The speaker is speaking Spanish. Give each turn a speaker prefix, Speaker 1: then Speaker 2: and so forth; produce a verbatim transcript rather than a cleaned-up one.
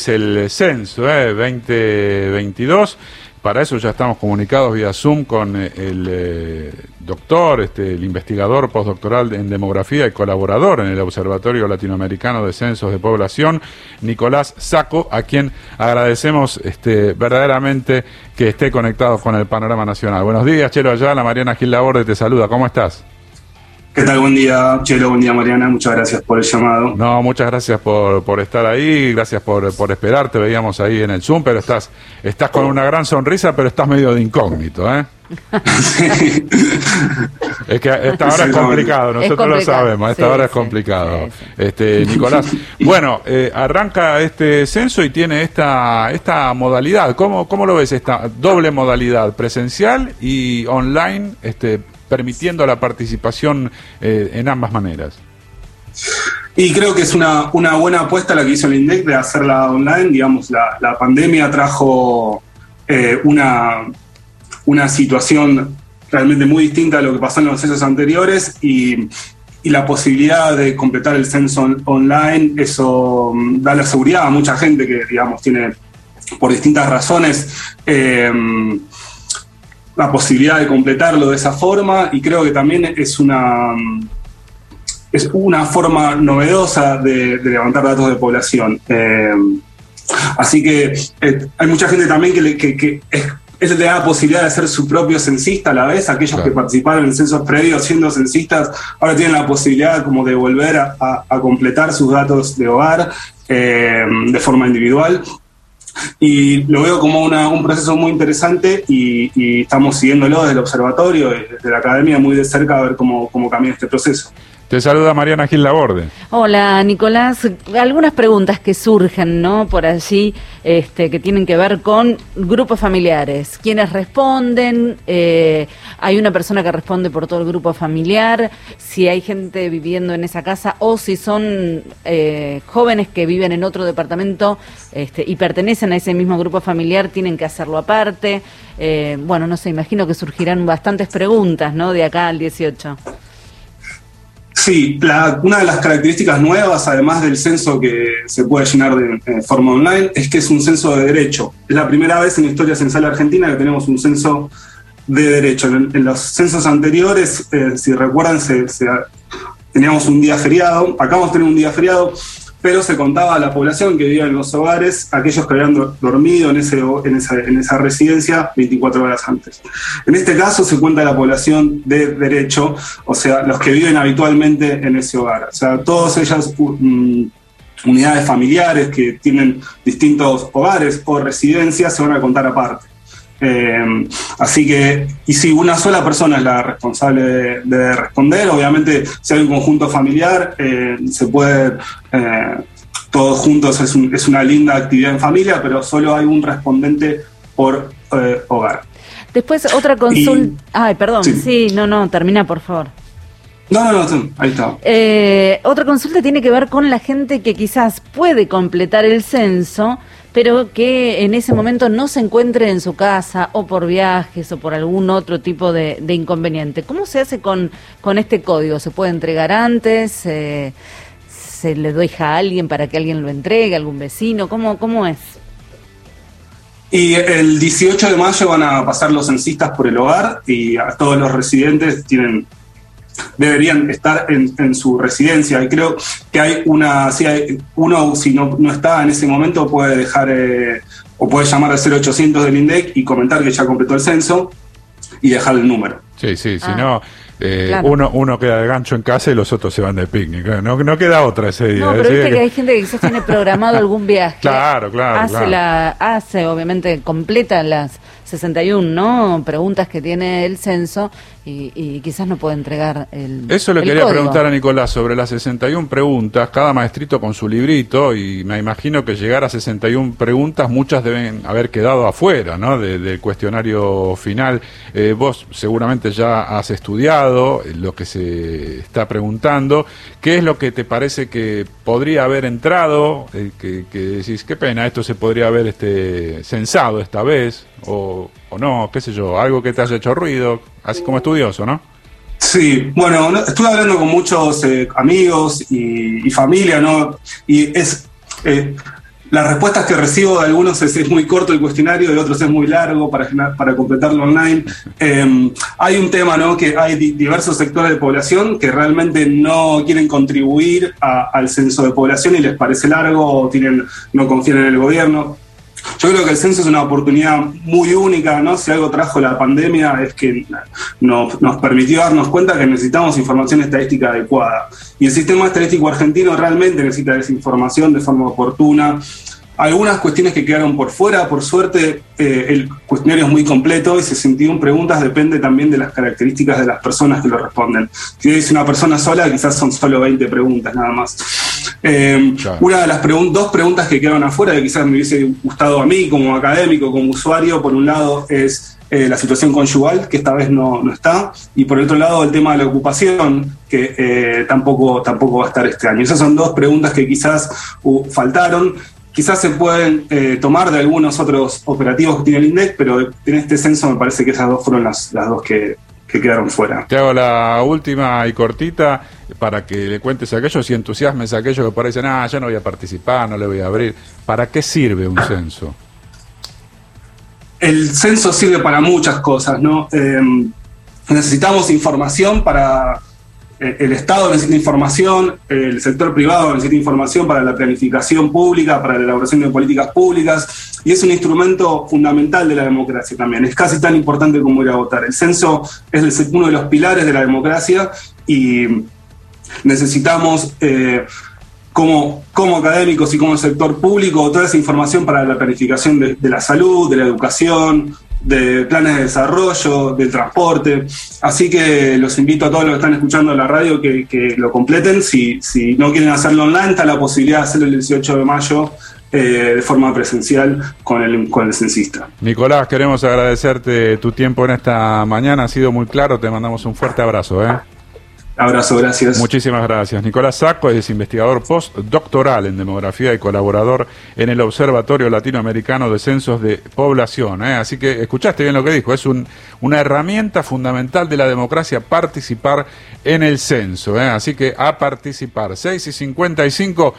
Speaker 1: Es el censo eh, veinte veintidós. Para eso ya estamos comunicados vía Zoom con el eh, doctor, este, el investigador postdoctoral en demografía y colaborador en el Observatorio Latinoamericano de Censos de Población, Nicolás Sacco, a quien agradecemos este, verdaderamente que esté conectado con el panorama nacional. Buenos días, Chelo Ayala, Mariana Gil Laborde te saluda, ¿cómo estás?
Speaker 2: ¿Qué tal? Buen día, Chelo, buen día, Mariana, muchas gracias por el llamado.
Speaker 1: No, muchas gracias por, por estar ahí, gracias por, por esperar, te veíamos ahí en el Zoom, pero estás, estás con una gran sonrisa, pero estás medio de incógnito, ¿eh?
Speaker 2: Sí.
Speaker 1: Es que esta hora es complicado, nosotros
Speaker 3: complicado,
Speaker 1: lo sabemos, esta
Speaker 3: sí,
Speaker 1: hora es
Speaker 3: sí,
Speaker 1: complicado.
Speaker 3: sí, sí.
Speaker 1: Este, Nicolás, bueno, eh, arranca este censo y tiene esta esta modalidad. ¿Cómo, cómo lo ves esta doble modalidad, presencial y online, este, permitiendo la participación eh, en ambas maneras?
Speaker 2: Y creo que es una, una buena apuesta la que hizo el INDEC de hacerla online. Digamos, la, la pandemia trajo eh, una, una situación realmente muy distinta a lo que pasó en los censos anteriores y, y la posibilidad de completar el censo on, online, eso um, da la seguridad a mucha gente que, digamos, tiene por distintas razones eh, la posibilidad de completarlo de esa forma, y creo que también es una, es una forma novedosa de, de levantar datos de población. Eh, así que eh, hay mucha gente también que, le, que, que es, es le da la posibilidad de ser su propio censista a la vez. Aquellos claro. que participaron en censos previos siendo censistas ahora tienen la posibilidad como de volver a, a, a completar sus datos de hogar eh, de forma individual. Y lo veo como una, un proceso muy interesante y, y estamos siguiéndolo desde el observatorio, desde la academia, muy de cerca a ver cómo, cómo camina este proceso.
Speaker 1: Te saluda Mariana Gil Laborde.
Speaker 3: Hola, Nicolás. Algunas preguntas que surgen, ¿no? Por allí, este, que tienen que ver con grupos familiares. ¿Quiénes responden? Eh, ¿Hay una persona que responde por todo el grupo familiar? Si hay gente viviendo en esa casa o si son eh, jóvenes que viven en otro departamento este, y pertenecen a ese mismo grupo familiar, tienen que hacerlo aparte. Eh, bueno, no sé, imagino que surgirán bastantes preguntas, ¿no? De acá al dieciocho.
Speaker 2: Sí, la, una de las características nuevas, además del censo que se puede llenar de, de forma online, es que es un censo de derecho. Es la primera vez en la historia censal argentina que tenemos un censo de derecho. En, en los censos anteriores, eh, si recuerdan, se, se, teníamos un día feriado. Acá vamos a tener un día feriado, pero se contaba a la población que vivía en los hogares, aquellos que habían do, dormido en, ese, en, esa, en esa residencia veinticuatro horas antes. En este caso se cuenta la población de derecho, o sea, los que viven habitualmente en ese hogar. O sea, todas ellas um, unidades familiares que tienen distintos hogares o residencias se van a contar aparte. Eh, así que, y si una sola persona es la responsable de, de responder, obviamente si hay un conjunto familiar, eh, se puede, eh, todos juntos es, un, es una linda actividad en familia, pero solo hay un respondente por eh, hogar.
Speaker 3: Después otra consulta, y, ay, perdón, sí. sí, no, no, termina por favor.
Speaker 2: No, no, no, ahí está.
Speaker 3: Eh, otra consulta tiene que ver con la gente que quizás puede completar el censo, pero que en ese momento no se encuentre en su casa o por viajes o por algún otro tipo de, de inconveniente. ¿Cómo se hace con, con este código? ¿Se puede entregar antes? Eh, ¿Se le deja a alguien para que alguien lo entregue, algún vecino? ¿Cómo, cómo es?
Speaker 2: Y el dieciocho de mayo van a pasar los censistas por el hogar y a todos los residentes tienen... deberían estar en, en su residencia, y creo que hay una, si hay, uno si no, no está en ese momento puede dejar eh, o puede llamar al cero ochocientos del INDEC y comentar que ya completó el censo y dejar el número.
Speaker 1: Sí, sí, si
Speaker 3: ah,
Speaker 1: no eh,
Speaker 3: claro.
Speaker 1: uno, uno queda de gancho en casa y los otros se van de picnic, no, no queda otra ese día.
Speaker 3: No, pero viste que... que hay gente que quizás tiene programado algún viaje.
Speaker 1: Claro, claro,
Speaker 3: hace
Speaker 1: claro.
Speaker 3: La, hace, obviamente, completa las sesenta y uno, ¿no? Preguntas que tiene el censo y, y quizás no puede entregar el
Speaker 1: Eso le
Speaker 3: el
Speaker 1: quería
Speaker 3: código.
Speaker 1: preguntar a Nicolás sobre las sesenta y una preguntas, cada maestrito con su librito, y me imagino que llegar a sesenta y una preguntas, muchas deben haber quedado afuera, ¿no? De, del cuestionario final. Eh, vos seguramente ya has estudiado lo que se está preguntando. ¿Qué es lo que te parece que podría haber entrado? Eh, que, que decís, qué pena, esto se podría haber este, censado esta vez, o, o no, qué sé yo, algo que te haya hecho ruido, así como estudioso, ¿no?
Speaker 2: Sí, bueno, estuve hablando con muchos eh, amigos y, y familia, ¿no? Y es... Eh, Las respuestas que recibo de algunos es, es muy corto el cuestionario, de otros es muy largo para, para completarlo online. Eh, hay un tema, ¿no? Que hay di diversos sectores de población que realmente no quieren contribuir a, al censo de población y les parece largo o tienen, no confían en el gobierno. Yo creo que el censo es una oportunidad muy única, ¿no? Si algo trajo la pandemia es que nos, nos permitió darnos cuenta que necesitamos información estadística adecuada. Y el sistema estadístico argentino realmente necesita esa información de forma oportuna. Algunas cuestiones que quedaron por fuera, por suerte, eh, el cuestionario es muy completo y sesenta y una preguntas depende también de las características de las personas que lo responden. Si es una persona sola, quizás son solo veinte preguntas nada más. Eh, claro. Una de las pregun- dos preguntas que quedaron afuera, que quizás me hubiese gustado a mí como académico, como usuario, por un lado es eh, la situación conyugal, que esta vez no, no está, y por otro lado el tema de la ocupación, que eh, tampoco, tampoco va a estar este año. Esas son dos preguntas que quizás uh, faltaron. Quizás se pueden eh, tomar de algunos otros operativos que tiene el INDEC, pero en este censo me parece que esas dos fueron las, las dos que, que quedaron fuera.
Speaker 1: Te hago la última y cortita para que le cuentes a aquellos y entusiasmes a aquellos que por ahí dicen, ah, ya no voy a participar, no le voy a abrir. ¿Para qué sirve un censo?
Speaker 2: El censo sirve para muchas cosas, ¿no? Eh, necesitamos información para... El Estado necesita información, el sector privado necesita información para la planificación pública, para la elaboración de políticas públicas, y es un instrumento fundamental de la democracia también. Es casi tan importante como ir a votar. El censo es uno de los pilares de la democracia y necesitamos, eh, como, como académicos y como sector público, toda esa información para la planificación de, de la salud, de la educación, de planes de desarrollo, del transporte. Así que los invito a todos los que están escuchando la radio que, que lo completen. Si, si no quieren hacerlo online, está la posibilidad de hacerlo el dieciocho de mayo eh, de forma presencial con el, con el censista.
Speaker 1: Nicolás, queremos agradecerte tu tiempo en esta mañana. Ha sido muy claro. Te mandamos un fuerte abrazo, ¿eh?
Speaker 2: Abrazo, gracias.
Speaker 1: Muchísimas gracias. Nicolás Sacco es investigador postdoctoral en demografía y colaborador en el Observatorio Latinoamericano de Censos de Población, ¿eh? Así que escuchaste bien lo que dijo, es un, una herramienta fundamental de la democracia participar en el censo, ¿eh? Así que a participar. seis y cincuenta y cinco